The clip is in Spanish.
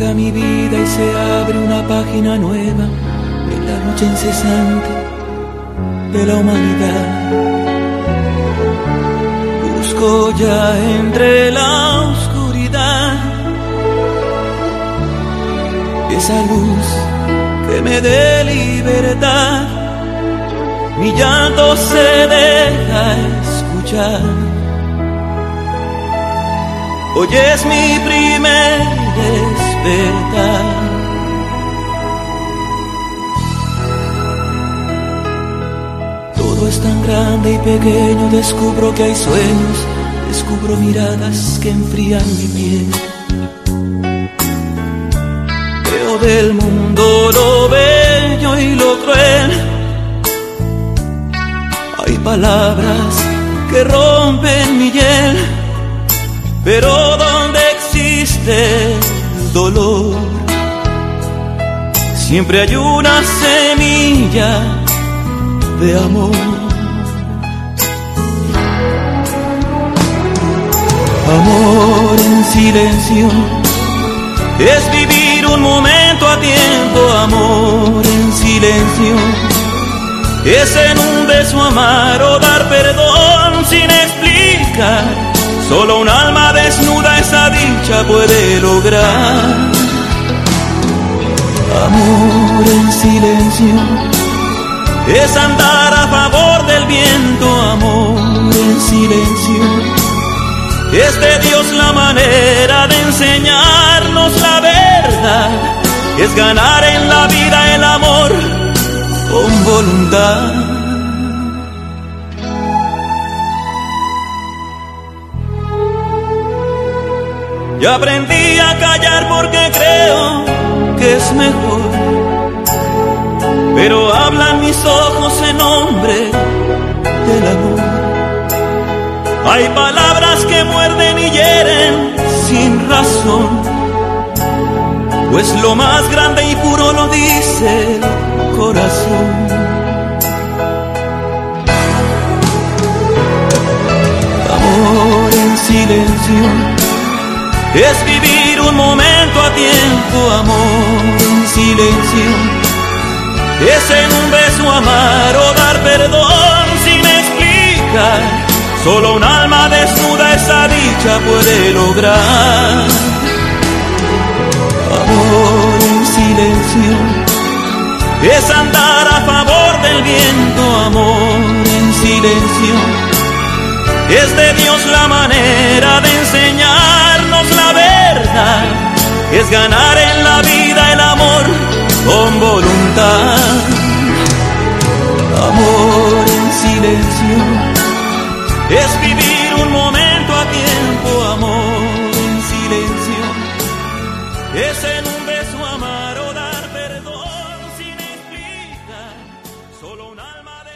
llega mi vida y se abre una página nueva en la lucha incesante de la humanidad. Busco ya entre la oscuridad esa luz que me dé libertad. Mi llanto se deja escuchar. Hoy es mi primer despertar. Todo es tan grande y pequeño, descubro que hay sueños, descubro miradas que enfrían mi piel. Veo del mundo lo bello y lo cruel. Hay palabras que rompen mi hiel, pero donde existe el dolor, siempre hay una semilla de amor. Amor en silencio es vivir un momento a tiempo. Amor en silencio es en un beso amar o dar perdón sin explicar. Solo un alma desnuda esa dicha puede lograr. Amor en silencio es andar a favor del viento. Amor en silencio es de Dios la manera de enseñarnos la verdad. Es ganar en la vida el amor con voluntad. Yo aprendí a callar porque creo que es mejor, pero hablan mis ojos en nombre del amor. Hay palabras que muerden y hieren sin razón, pues lo más grande y puro lo dice el corazón. Amor en silencio es vivir un momento a tiempo. Amor en silencio es en un beso amar o dar perdón sin explicar. Solo un alma desnuda esa dicha puede lograr. Amor en silencio es andar a favor del viento. Amor en silencio es de Dios la manera de enseñarnos la verdad. Es ganar en la vida el amor con voluntad. Amor en silencio es vivir un momento a tiempo. Amor en silencio es en